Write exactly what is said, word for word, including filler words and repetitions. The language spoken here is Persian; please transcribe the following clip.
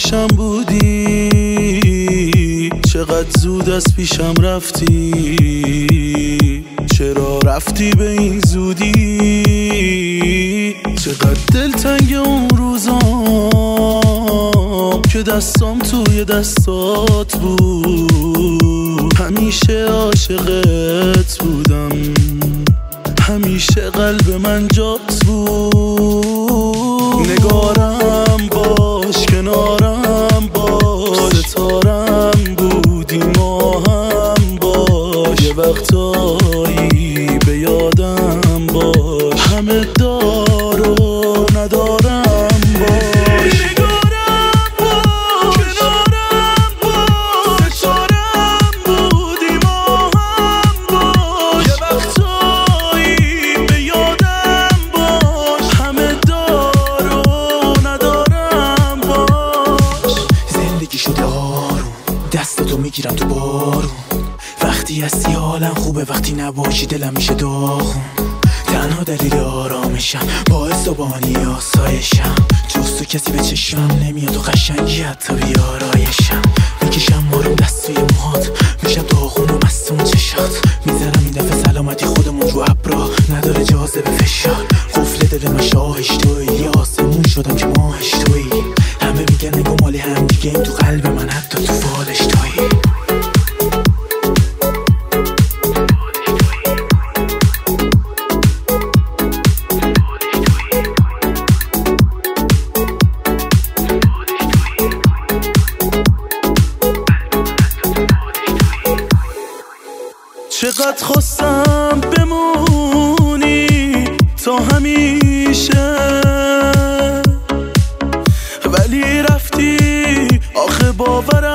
پیشم بودی، چقدر زود از پیشم رفتی، چرا رفتی به این زودی؟ چقدر دلتنگ اون روزام که دستام توی دستات بود، همیشه عاشقت بودم، همیشه قلب من جات بود. نگارم باش، کنارم باش، ستارم بودی، ماهم باش، یه وقتایی به یادم باش، همه دار و ندارم باش. نگارم باش، کنارم باش، ستارم بودی، ماهم باش، یه وقتایی به یادم باش، همه دار و ندارم باش. زندگی شده آروم، دستتو میگیرم تو بارون، وقتی هستی حالم خوبه، وقتی نباشی دلم میشه داغون. تنها دلیل آرامشم، باعث و بانی آسایشم، جز تو کسی به چشمم نمیاد و قشنگی حتی بیارایشم. میکشم مارم دستوی موهات، میشم داغون و مستون چشات، میزنم این دفعه سلامتی خودمون رو ابرا، نداره جاذبه فشار. قفل دل من شاهش توی، یه آسمون شدم که ماهش توی، همه میگن نگو مالی هم دیگه، این تو قلب من حتی تو فالش توی. چقدر خواستم بمونی تا همیشه، ولی رفتی، آخه باورم